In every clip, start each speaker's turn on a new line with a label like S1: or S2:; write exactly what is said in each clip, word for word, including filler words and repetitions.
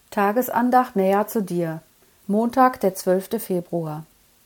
S1: Tagesandacht näher zu dir. Montag, der zwölfte Februar.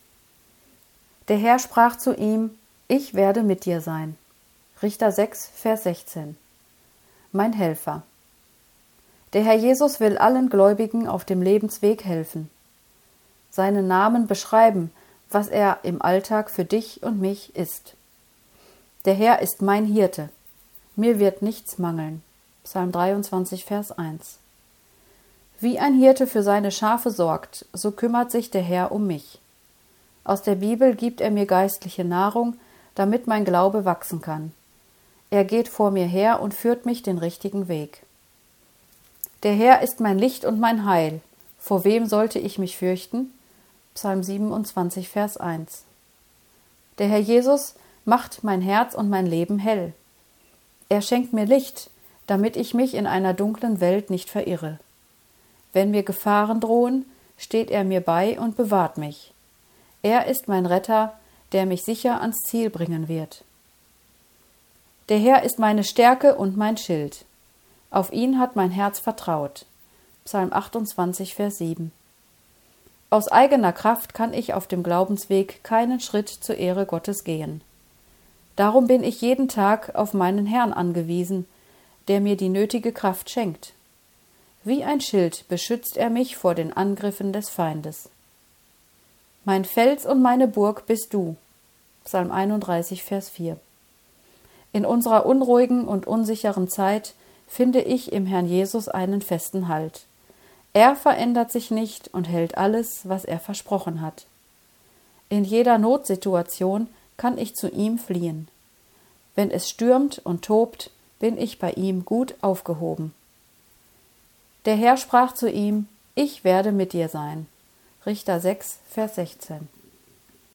S1: Der Herr sprach zu ihm: Ich werde mit dir sein. Richter sechs, Vers sechzehn. Mein Helfer. Der Herr Jesus will allen Gläubigen auf dem Lebensweg helfen. Seinen Namen beschreiben, was er im Alltag für dich und mich ist. Der Herr ist mein Hirte. Mir wird nichts mangeln. Psalm dreiundzwanzig, Vers eins. Wie ein Hirte für seine Schafe sorgt, so kümmert sich der Herr um mich. Aus der Bibel gibt er mir geistliche Nahrung, damit mein Glaube wachsen kann. Er geht vor mir her und führt mich den richtigen Weg. Der Herr ist mein Licht und mein Heil. Vor wem sollte ich mich fürchten? Psalm siebenundzwanzig, Vers eins. Der Herr Jesus macht mein Herz und mein Leben hell. Er schenkt mir Licht, damit ich mich in einer dunklen Welt nicht verirre. Wenn mir Gefahren drohen, steht er mir bei und bewahrt mich. Er ist mein Retter, der mich sicher ans Ziel bringen wird. Der Herr ist meine Stärke und mein Schild. Auf ihn hat mein Herz vertraut. Psalm achtundzwanzig, Vers sieben. Aus eigener Kraft kann ich auf dem Glaubensweg keinen Schritt zur Ehre Gottes gehen. Darum bin ich jeden Tag auf meinen Herrn angewiesen, der mir die nötige Kraft schenkt. Wie ein Schild beschützt er mich vor den Angriffen des Feindes. Mein Fels und meine Burg bist du. Psalm einunddreißig, Vers vier. In unserer unruhigen und unsicheren Zeit finde ich im Herrn Jesus einen festen Halt. Er verändert sich nicht und hält alles, was er versprochen hat. In jeder Notsituation kann ich zu ihm fliehen. Wenn es stürmt und tobt, bin ich bei ihm gut aufgehoben. Der Herr sprach zu ihm: Ich werde mit dir sein. Richter sechs, Vers sechzehn.